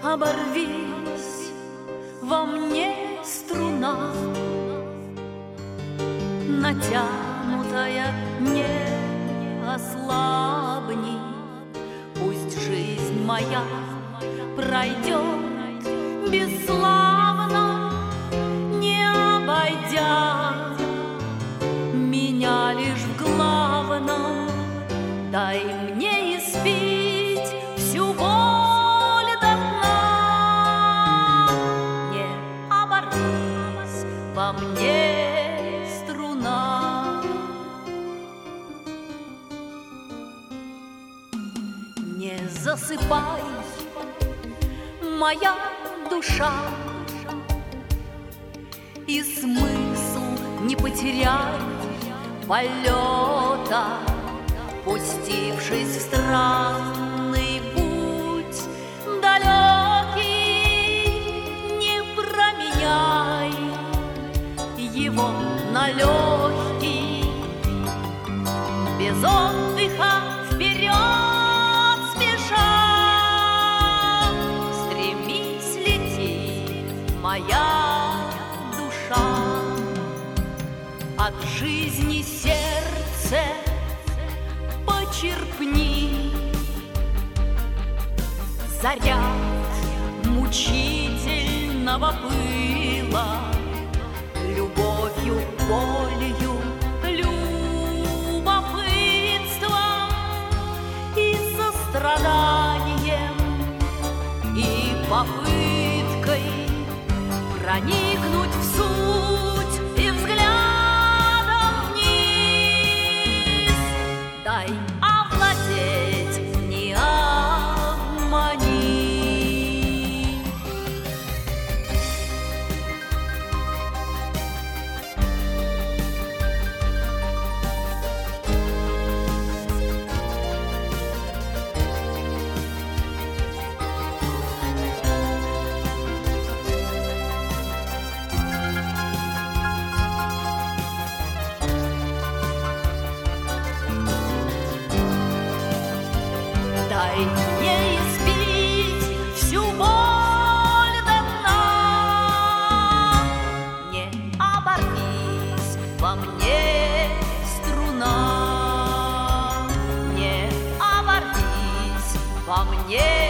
оборвись во мне струна, натянутая, не ослабни. Пусть жизнь моя пройдет бесславно, не обойдя меня лишь в главном. Дай мне испить всю боль до дна, не оборвись во мне струна. Не засыпай, моя душа, и смысл не потеряй полета, пустившись в странный путь далекий. Не променяй его на легкий, без отдыха вперед спеша. Стремись, лети, моя душа, от жизни сердце почерпни заряд мучительного пыла, любовью, болью, любопытством и состраданием, и попыткой проникнуть в суть и взглядом вниз. Дай овладеть, не обмани. Дай мне испить всю боль до дна, не оборвись во мне струна, не оборвись во мне.